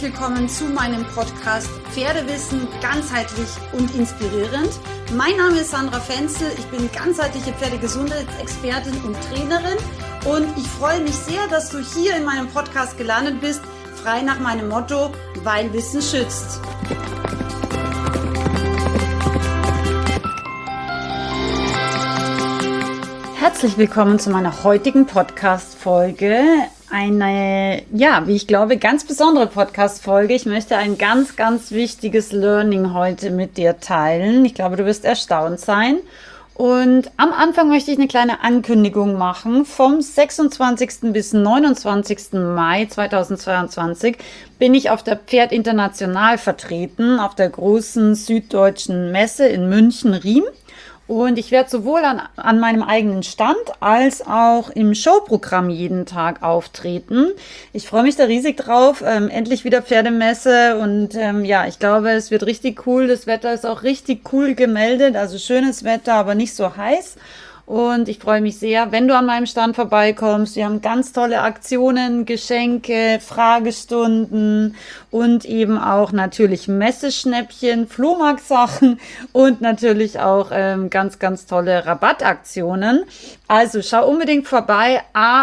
willkommen zu meinem Podcast Pferdewissen ganzheitlich und inspirierend. Mein Name ist Sandra Fenzel, ich bin ganzheitliche Pferdegesundheitsexpertin und Trainerin und ich freue mich sehr, dass du hier in meinem Podcast gelandet bist, frei nach meinem Motto, weil Wissen schützt. Herzlich willkommen zu meiner heutigen Podcast-Folge. Eine, wie ich glaube, ganz besondere Podcast-Folge. Ich möchte ein ganz, ganz wichtiges Learning heute mit dir teilen. Ich glaube, du wirst erstaunt sein. Und am Anfang möchte ich eine kleine Ankündigung machen. Vom 26. bis 29. Mai 2022 bin ich auf der Pferd International vertreten, auf der großen süddeutschen Messe in München-Riem. Und ich werde sowohl an meinem eigenen Stand als auch im Showprogramm jeden Tag auftreten. Ich freue mich da riesig drauf. Endlich wieder Pferdemesse und ich glaube, es wird richtig cool. Das Wetter ist auch richtig cool gemeldet, also schönes Wetter, aber nicht so heiß. Und ich freue mich sehr, wenn du an meinem Stand vorbeikommst. Wir haben ganz tolle Aktionen, Geschenke, Fragestunden und eben auch natürlich Messeschnäppchen, Flohmarktsachen und natürlich auch ganz, ganz tolle Rabattaktionen. Also schau unbedingt vorbei.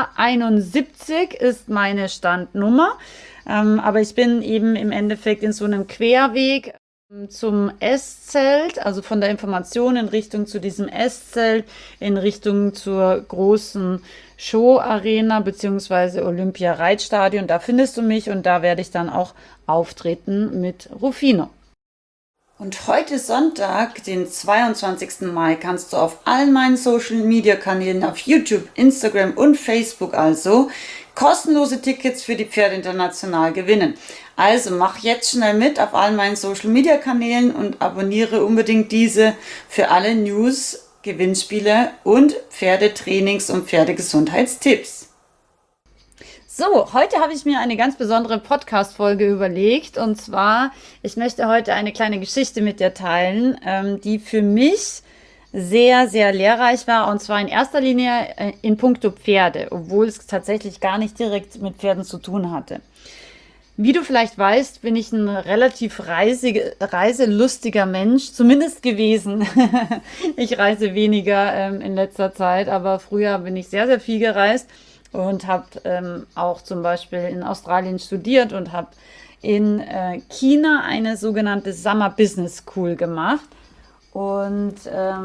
A71 ist meine Standnummer. Aber ich bin eben im Endeffekt in so einem Querweg zum Esszelt, also von der Information in Richtung zu diesem Esszelt, in Richtung zur großen Show-Arena bzw. Olympia-Reitstadion. Da findest du mich und da werde ich dann auch auftreten mit Rufino. Und heute Sonntag, den 22. Mai, kannst du auf allen meinen Social-Media-Kanälen, auf YouTube, Instagram und Facebook also kostenlose Tickets für die Pferde International gewinnen. Also mach jetzt schnell mit auf allen meinen Social-Media-Kanälen und abonniere unbedingt diese für alle News, Gewinnspiele und Pferdetrainings- und Pferdegesundheitstipps. So, heute habe ich mir eine ganz besondere Podcast-Folge überlegt und zwar, ich möchte heute eine kleine Geschichte mit dir teilen, die für mich sehr, sehr lehrreich war und zwar in erster Linie in puncto Pferde, obwohl es tatsächlich gar nicht direkt mit Pferden zu tun hatte. Wie du vielleicht weißt, bin ich ein relativ reiselustiger Mensch, zumindest gewesen. Ich reise weniger in letzter Zeit, aber früher bin ich sehr, sehr viel gereist und habe auch zum Beispiel in Australien studiert und habe in China eine sogenannte Summer Business School gemacht. Und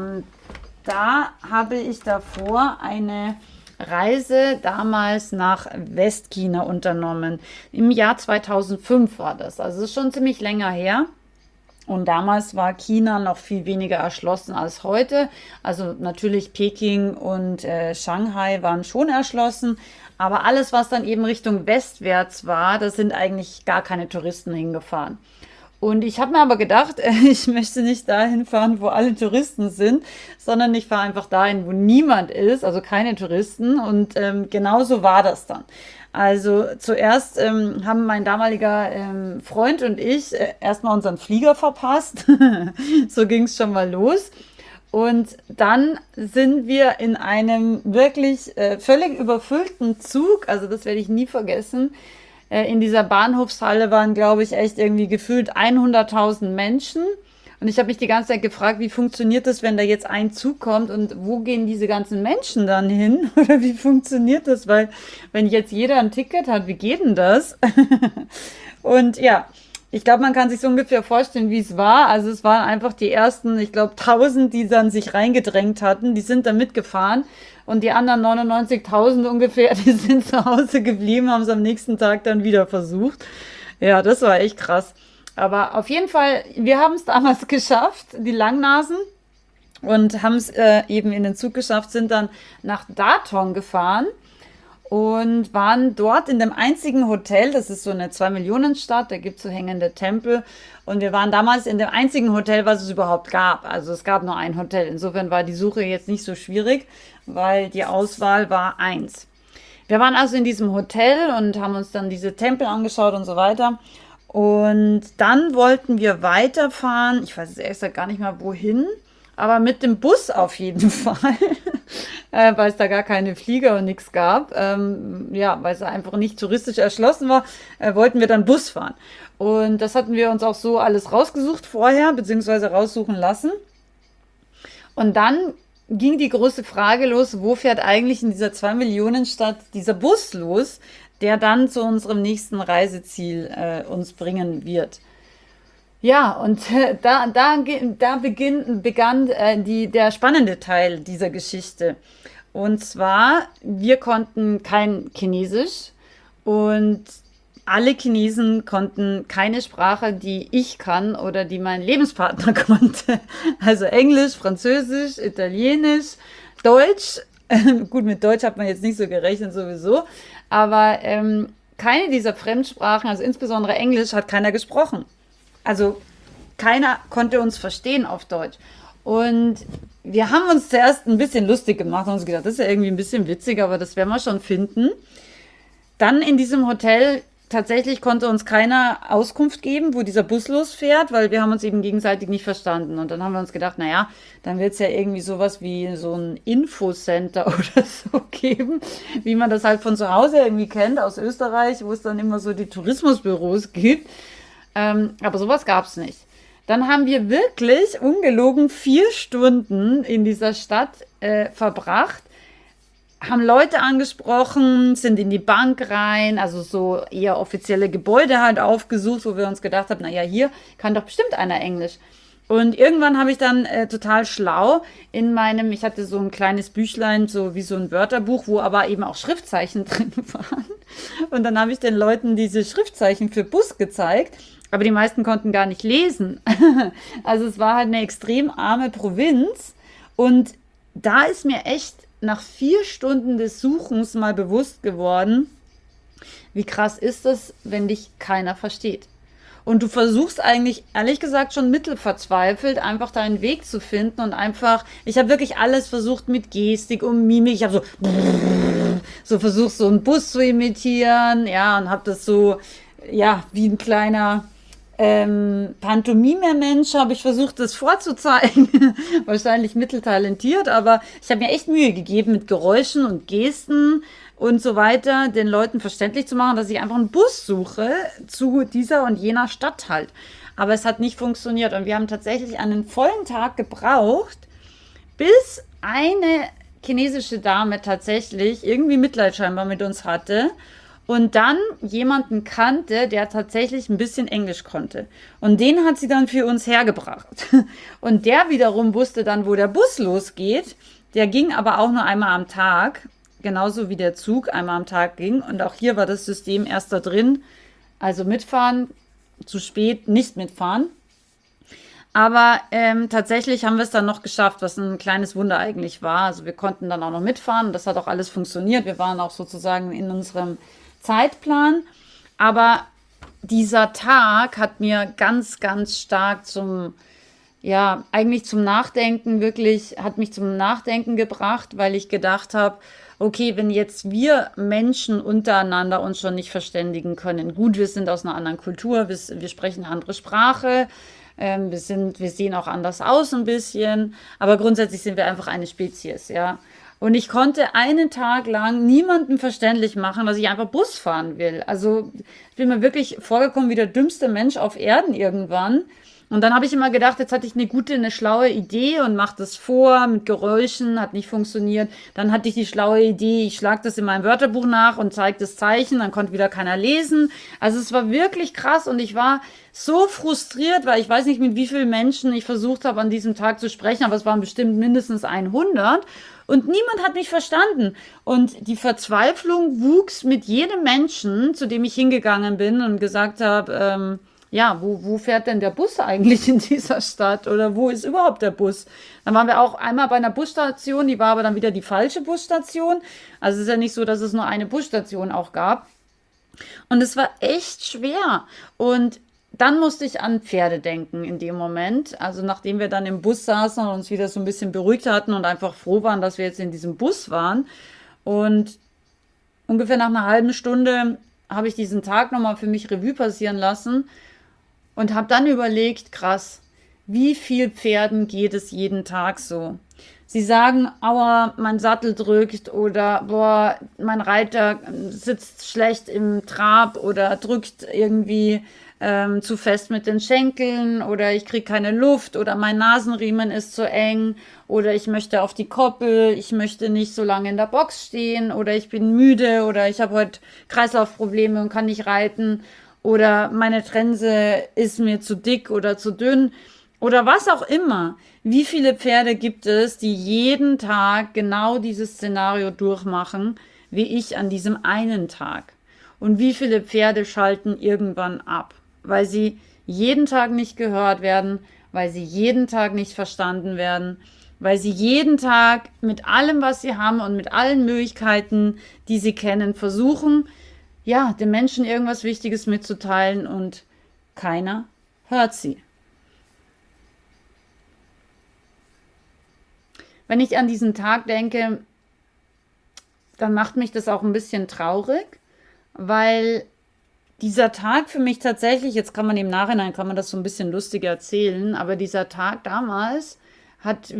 da habe ich davor eine Reise damals nach Westchina unternommen. Im Jahr 2005 war das, also das ist schon ziemlich länger her. Und damals war China noch viel weniger erschlossen als heute. Also natürlich Peking und Shanghai waren schon erschlossen. Aber alles, was dann eben Richtung westwärts war, da sind eigentlich gar keine Touristen hingefahren. Und ich habe mir aber gedacht, ich möchte nicht dahin fahren, wo alle Touristen sind, sondern ich fahre einfach dahin, wo niemand ist, also keine Touristen. Und genauso war das dann. Also zuerst haben mein damaliger Freund und ich erstmal unseren Flieger verpasst. So ging es schon mal los. Und dann sind wir in einem wirklich völlig überfüllten Zug, also das werde ich nie vergessen. In dieser Bahnhofshalle waren, glaube ich, echt irgendwie gefühlt 100.000 Menschen. Und ich habe mich die ganze Zeit gefragt, wie funktioniert das, wenn da jetzt ein Zug kommt und wo gehen diese ganzen Menschen dann hin? Oder wie funktioniert das? Weil wenn jetzt jeder ein Ticket hat, wie geht denn das? Und ja, ich glaube, man kann sich so ungefähr vorstellen, wie es war. Also es waren einfach die ersten, ich glaube, 1.000, die dann sich reingedrängt hatten. Die sind dann mitgefahren. Und die anderen 99.000 ungefähr, die sind zu Hause geblieben, haben es am nächsten Tag dann wieder versucht. Ja, das war echt krass. Aber auf jeden Fall, wir haben es damals geschafft, die Langnasen, und haben es eben in den Zug geschafft, sind dann nach Datong gefahren und waren dort in dem einzigen Hotel, das ist so eine 2-Millionen-Stadt, da gibt es so hängende Tempel. Und wir waren damals in dem einzigen Hotel, was es überhaupt gab. Also es gab nur ein Hotel. Insofern war die Suche jetzt nicht so schwierig, weil die Auswahl war 1. Wir waren also in diesem Hotel und haben uns dann diese Tempel angeschaut und so weiter. Und dann wollten wir weiterfahren. Ich weiß jetzt erst gar nicht mal wohin, aber mit dem Bus auf jeden Fall. weil es da gar keine Flieger und nichts gab. Ja, weil es einfach nicht touristisch erschlossen war, wollten wir dann Bus fahren. Und das hatten wir uns auch so alles rausgesucht vorher, beziehungsweise raussuchen lassen. Und dann ging die große Frage los, wo fährt eigentlich in dieser 2 Millionen Stadt dieser Bus los, der dann zu unserem nächsten Reiseziel uns bringen wird. Ja, und begann der spannende Teil dieser Geschichte. Und zwar, wir konnten kein Chinesisch und alle Chinesen konnten keine Sprache, die ich kann oder die mein Lebenspartner konnte. Also Englisch, Französisch, Italienisch, Deutsch. Gut, mit Deutsch hat man jetzt nicht so gerechnet sowieso, aber keine dieser Fremdsprachen, also insbesondere Englisch, hat keiner gesprochen. Also keiner konnte uns verstehen auf Deutsch. Und wir haben uns zuerst ein bisschen lustig gemacht und uns gedacht, das ist ja irgendwie ein bisschen witzig, aber das werden wir schon finden. Dann in diesem Hotel tatsächlich konnte uns keiner Auskunft geben, wo dieser Bus losfährt, weil wir haben uns eben gegenseitig nicht verstanden. Und dann haben wir uns gedacht, naja, dann wird es ja irgendwie sowas wie so ein Infocenter oder so geben, wie man das halt von zu Hause irgendwie kennt, aus Österreich, wo es dann immer so die Tourismusbüros gibt. Aber sowas gab es nicht. Dann haben wir wirklich ungelogen 4 Stunden in dieser Stadt verbracht, haben Leute angesprochen, sind in die Bank rein, also so eher offizielle Gebäude halt aufgesucht, wo wir uns gedacht haben, naja, hier kann doch bestimmt einer Englisch. Und irgendwann habe ich dann total schlau ich hatte so ein kleines Büchlein, so wie so ein Wörterbuch, wo aber eben auch Schriftzeichen drin waren. Und dann habe ich den Leuten diese Schriftzeichen für Bus gezeigt, aber die meisten konnten gar nicht lesen. Also es war halt eine extrem arme Provinz und da ist mir echt nach 4 Stunden des Suchens mal bewusst geworden, wie krass ist es, wenn dich keiner versteht. Und du versuchst eigentlich, ehrlich gesagt, schon mittelverzweifelt, einfach deinen Weg zu finden und einfach, ich habe wirklich alles versucht mit Gestik und Mimik. Ich habe so versucht, so einen Bus zu imitieren, ja, und habe das so, ja, wie ein kleiner Pantomime-Mensch habe ich versucht, das vorzuzeigen. Wahrscheinlich mitteltalentiert, aber ich habe mir echt Mühe gegeben mit Geräuschen und Gesten und so weiter, den Leuten verständlich zu machen, dass ich einfach einen Bus suche zu dieser und jener Stadt halt. Aber es hat nicht funktioniert und wir haben tatsächlich einen vollen Tag gebraucht, bis eine chinesische Dame tatsächlich irgendwie Mitleid scheinbar mit uns hatte und dann jemanden kannte, der tatsächlich ein bisschen Englisch konnte. Und den hat sie dann für uns hergebracht. Und der wiederum wusste dann, wo der Bus losgeht. Der ging aber auch nur einmal am Tag, genauso wie der Zug einmal am Tag ging. Und auch hier war das System erst da drin. Also mitfahren, zu spät nicht mitfahren. Aber tatsächlich haben wir es dann noch geschafft, was ein kleines Wunder eigentlich war. Also wir konnten dann auch noch mitfahren. Das hat auch alles funktioniert. Wir waren auch sozusagen in unserem Zeitplan, aber dieser Tag hat mir ganz, ganz stark eigentlich zum Nachdenken, hat mich zum Nachdenken gebracht, weil ich gedacht habe, okay, wenn jetzt wir Menschen untereinander uns schon nicht verständigen können, gut, wir sind aus einer anderen Kultur, wir sprechen eine andere Sprache, wir sehen auch anders aus ein bisschen, aber grundsätzlich sind wir einfach eine Spezies, ja. Und ich konnte einen Tag lang niemandem verständlich machen, dass ich einfach Bus fahren will. Also ich bin mir wirklich vorgekommen wie der dümmste Mensch auf Erden irgendwann. Und dann habe ich immer gedacht, jetzt hatte ich eine schlaue Idee und mache das vor mit Geräuschen, hat nicht funktioniert. Dann hatte ich die schlaue Idee, ich schlage das in meinem Wörterbuch nach und zeige das Zeichen, dann konnte wieder keiner lesen. Also es war wirklich krass und ich war so frustriert, weil ich weiß nicht, mit wie vielen Menschen ich versucht habe, an diesem Tag zu sprechen, aber es waren bestimmt mindestens 100. Und niemand hat mich verstanden. Und die Verzweiflung wuchs mit jedem Menschen, zu dem ich hingegangen bin und gesagt habe, ja, wo fährt denn der Bus eigentlich in dieser Stadt? Oder wo ist überhaupt der Bus? Dann waren wir auch einmal bei einer Busstation, die war aber dann wieder die falsche Busstation. Also es ist ja nicht so, dass es nur eine Busstation auch gab. Und es war echt schwer. Und dann musste ich an Pferde denken in dem Moment. Also nachdem wir dann im Bus saßen und uns wieder so ein bisschen beruhigt hatten und einfach froh waren, dass wir jetzt in diesem Bus waren. Und ungefähr nach einer halben Stunde habe ich diesen Tag nochmal für mich Revue passieren lassen und habe dann überlegt, krass, wie viel Pferden geht es jeden Tag so? Sie sagen, aua, mein Sattel drückt oder boah, mein Reiter sitzt schlecht im Trab oder drückt irgendwie zu fest mit den Schenkeln oder ich kriege keine Luft oder mein Nasenriemen ist zu eng oder ich möchte auf die Koppel, ich möchte nicht so lange in der Box stehen oder ich bin müde oder ich habe heute Kreislaufprobleme und kann nicht reiten oder meine Trense ist mir zu dick oder zu dünn oder was auch immer. Wie viele Pferde gibt es, die jeden Tag genau dieses Szenario durchmachen, wie ich an diesem einen Tag? Und wie viele Pferde schalten irgendwann ab, weil sie jeden Tag nicht gehört werden, weil sie jeden Tag nicht verstanden werden, weil sie jeden Tag mit allem, was sie haben und mit allen Möglichkeiten, die sie kennen, versuchen, ja, den Menschen irgendwas Wichtiges mitzuteilen und keiner hört sie. Wenn ich an diesen Tag denke, dann macht mich das auch ein bisschen traurig, weil dieser Tag für mich tatsächlich, jetzt kann man im Nachhinein, kann man das so ein bisschen lustiger erzählen, aber dieser Tag damals hat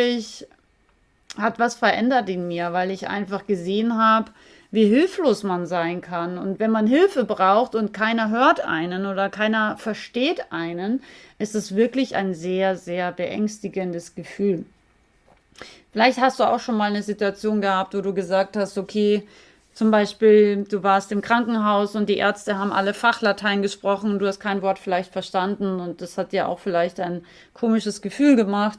was verändert in mir, weil ich einfach gesehen habe, wie hilflos man sein kann. Und wenn man Hilfe braucht und keiner hört einen oder keiner versteht einen, ist es wirklich ein sehr, sehr beängstigendes Gefühl. Vielleicht hast du auch schon mal eine Situation gehabt, wo du gesagt hast, okay, zum Beispiel, du warst im Krankenhaus und die Ärzte haben alle Fachlatein gesprochen und du hast kein Wort vielleicht verstanden und das hat dir auch vielleicht ein komisches Gefühl gemacht.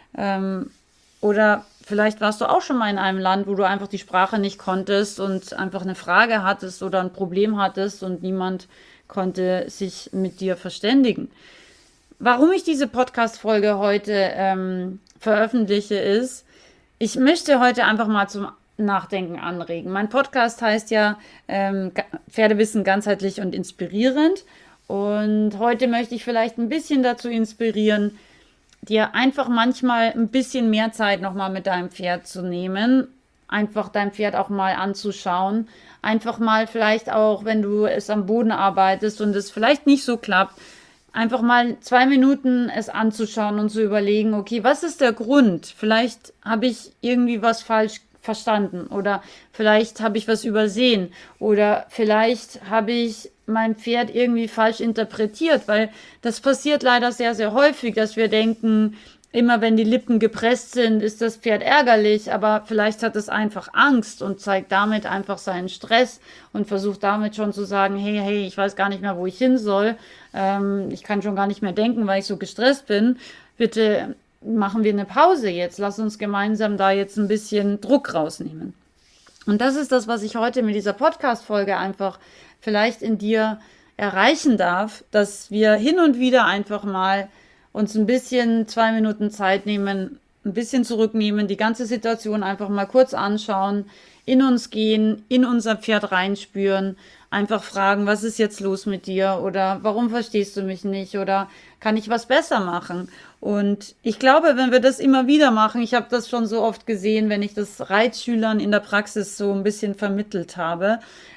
Oder vielleicht warst du auch schon mal in einem Land, wo du einfach die Sprache nicht konntest und einfach eine Frage hattest oder ein Problem hattest und niemand konnte sich mit dir verständigen. Warum ich diese Podcast-Folge heute veröffentliche, ist, ich möchte heute einfach mal zum Nachdenken anregen. Mein Podcast heißt ja Pferdewissen ganzheitlich und inspirierend. Und heute möchte ich vielleicht ein bisschen dazu inspirieren, dir einfach manchmal ein bisschen mehr Zeit nochmal mit deinem Pferd zu nehmen, einfach dein Pferd auch mal anzuschauen, einfach mal vielleicht auch, wenn du es am Boden arbeitest und es vielleicht nicht so klappt, einfach mal 2 Minuten es anzuschauen und zu überlegen, okay, was ist der Grund? Vielleicht habe ich irgendwie was falsch verstanden oder vielleicht habe ich was übersehen oder vielleicht habe ich mein Pferd irgendwie falsch interpretiert, weil das passiert leider sehr, sehr häufig, dass wir denken, immer wenn die Lippen gepresst sind, ist das Pferd ärgerlich, aber vielleicht hat es einfach Angst und zeigt damit einfach seinen Stress und versucht damit schon zu sagen, hey, ich weiß gar nicht mehr, wo ich hin soll. Ich kann schon gar nicht mehr denken, weil ich so gestresst bin. Bitte machen wir eine Pause jetzt. Lass uns gemeinsam da jetzt ein bisschen Druck rausnehmen. Und das ist das, was ich heute mit dieser Podcast-Folge einfach vielleicht in dir erreichen darf, dass wir hin und wieder einfach mal uns ein bisschen 2 Minuten Zeit nehmen, ein bisschen zurücknehmen, die ganze Situation einfach mal kurz anschauen, in uns gehen, in unser Pferd reinspüren, einfach fragen, was ist jetzt los mit dir oder warum verstehst du mich nicht oder kann ich was besser machen? Und ich glaube, wenn wir das immer wieder machen, ich habe das schon so oft gesehen, wenn ich das Reitschülern in der Praxis so ein bisschen vermittelt habe,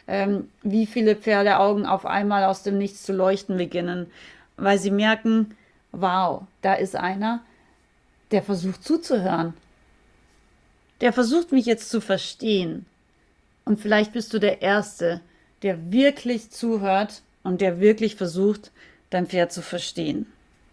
wie viele Pferdeaugen auf einmal aus dem Nichts zu leuchten beginnen, weil sie merken, wow, da ist einer, der versucht zuzuhören. Der versucht mich jetzt zu verstehen. Und vielleicht bist du der Erste, der wirklich zuhört und der wirklich versucht, dein Pferd zu verstehen.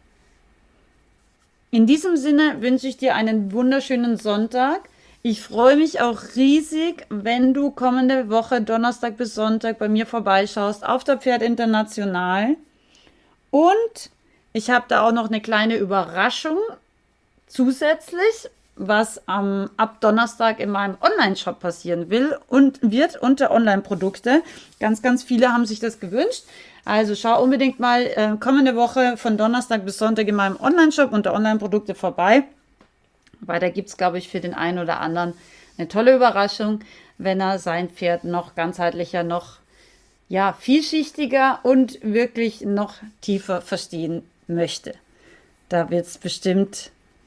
In diesem Sinne wünsche ich dir einen wunderschönen Sonntag. Ich freue mich auch riesig, wenn du kommende Woche Donnerstag bis Sonntag bei mir vorbeischaust auf der Pferd International. Und ich habe da auch noch eine kleine Überraschung zusätzlich, was ab Donnerstag in meinem Online-Shop passieren will und wird unter Online-Produkte. Ganz, ganz viele haben sich das gewünscht. Also schau unbedingt mal kommende Woche von Donnerstag bis Sonntag in meinem Online-Shop unter Online-Produkte vorbei. Weil da gibt es, glaube ich, für den einen oder anderen eine tolle Überraschung, wenn er sein Pferd noch ganzheitlicher, noch vielschichtiger und wirklich noch tiefer verstehen möchte. Da wird es bestimmt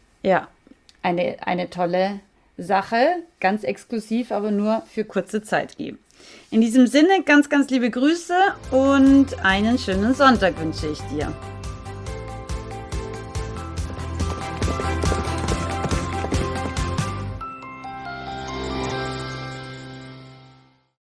eine tolle Sache, ganz exklusiv, aber nur für kurze Zeit geben. In diesem Sinne ganz, ganz liebe Grüße und einen schönen Sonntag wünsche ich dir.